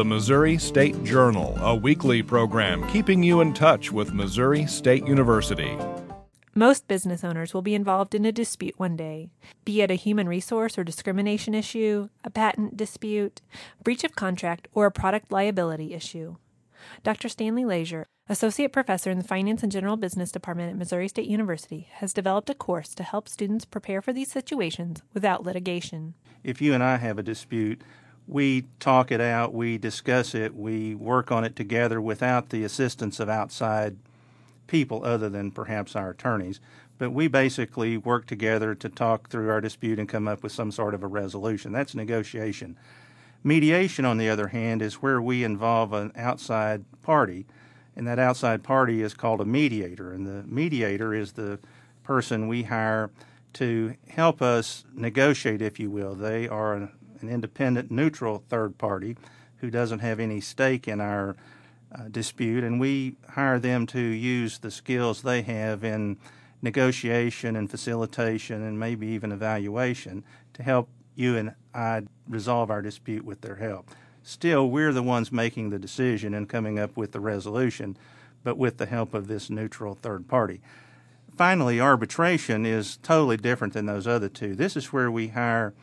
the Missouri State Journal, a weekly program keeping you in touch with Missouri State University. Most business owners will be involved in a dispute one day, be it a human resource or discrimination issue, a patent dispute, breach of contract, or a product liability issue. Dr. Stanley Leisure, Associate Professor in the Finance and General Business Department at Missouri State University, has developed a course to help students prepare for these situations without litigation. If you and I have a dispute, we talk it out, we discuss it, we work on it together without the assistance of outside people other than perhaps our attorneys. But we basically work together to talk through our dispute and come up with some sort of a resolution. That's negotiation. Mediation, on the other hand, is where we involve an outside party, and that outside party is called a mediator. And the mediator is the person we hire to help us negotiate, if you will. They are an independent, neutral third party who doesn't have any stake in our dispute, and we hire them to use the skills they have in negotiation and facilitation and maybe even evaluation to help you and I resolve our dispute with their help. Still, we're the ones making the decision and coming up with the resolution, but with the help of this neutral third party. Finally, arbitration is totally different than those other two. This is where we hire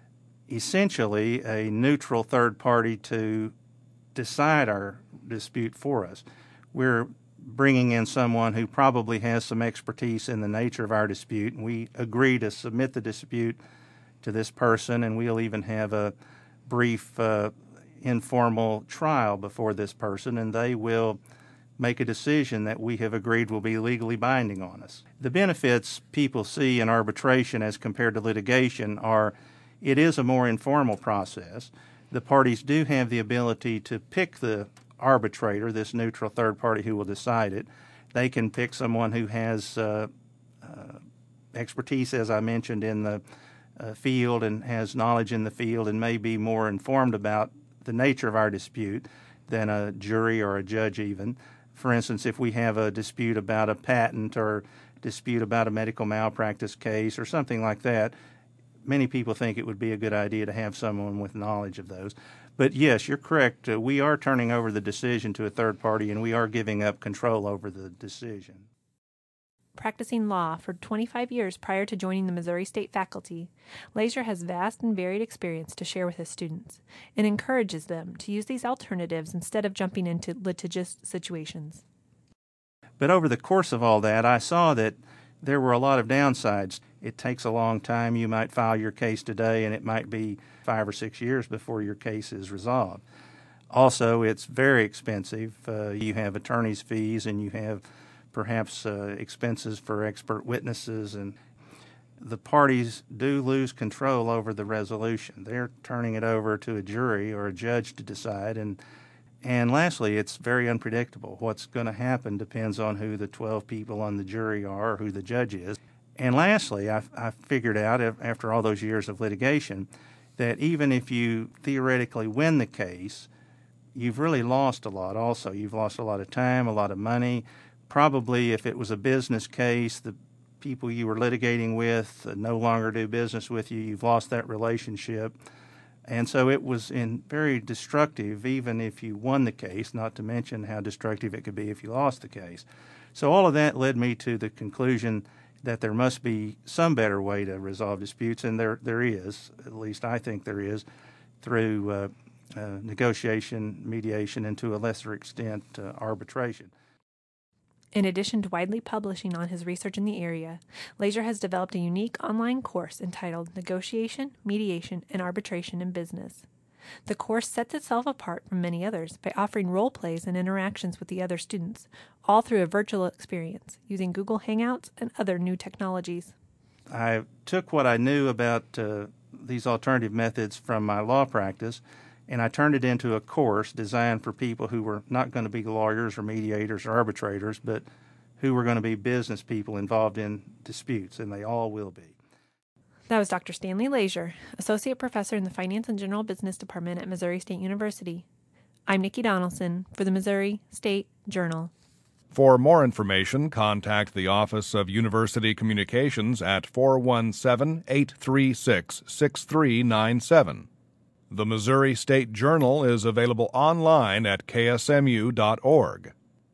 essentially a neutral third party to decide our dispute for us. We're bringing in someone who probably has some expertise in the nature of our dispute, and we agree to submit the dispute to this person, and we'll even have a brief informal trial before this person, and they will make a decision that we have agreed will be legally binding on us. The benefits people see in arbitration as compared to litigation are it is a more informal process. The parties do have the ability to pick the arbitrator, this neutral third party who will decide it. They can pick someone who has expertise, as I mentioned, in the field and has knowledge in the field and may be more informed about the nature of our dispute than a jury or a judge even. For instance, if we have a dispute about a patent or dispute about a medical malpractice case or something like that, many people think it would be a good idea to have someone with knowledge of those. But yes, you're correct. We are turning over the decision to a third party, and we are giving up control over the decision. Practicing law for 25 years prior to joining the Missouri State faculty, Leisure has vast and varied experience to share with his students and encourages them to use these alternatives instead of jumping into litigious situations. But over the course of all that, I saw that there were a lot of downsides. It takes a long time. You might file your case today, and it might be 5 or 6 years before your case is resolved. Also, it's very expensive. You have attorney's fees, and you have perhaps expenses for expert witnesses, and the parties do lose control over the resolution. They're turning it over to a jury or a judge to decide, and lastly, it's very unpredictable. What's going to happen depends on who the 12 people on the jury are or who the judge is. And lastly, I figured out after all those years of litigation that even if you theoretically win the case, you've really lost a lot also. You've lost a lot of time, a lot of money. Probably if it was a business case, the people you were litigating with no longer do business with you. You've lost that relationship. And so it was very destructive even if you won the case, not to mention how destructive it could be if you lost the case. So all of that led me to the conclusion that there must be some better way to resolve disputes, and there is, at least I think there is, through negotiation, mediation, and to a lesser extent arbitration. In addition to widely publishing on his research in the area, Leisure has developed a unique online course entitled Negotiation, Mediation, and Arbitration in Business. The course sets itself apart from many others by offering role plays and interactions with the other students, all through a virtual experience, using Google Hangouts and other new technologies. I took what I knew about these alternative methods from my law practice, and I turned it into a course designed for people who were not going to be lawyers or mediators or arbitrators, but who were going to be business people involved in disputes, and they all will be. That was Dr. Stanley Leisure, Associate Professor in the Finance and General Business Department at Missouri State University. I'm Nikki Donaldson for the Missouri State Journal. For more information, contact the Office of University Communications at 417-836-6397. The Missouri State Journal is available online at ksmu.org.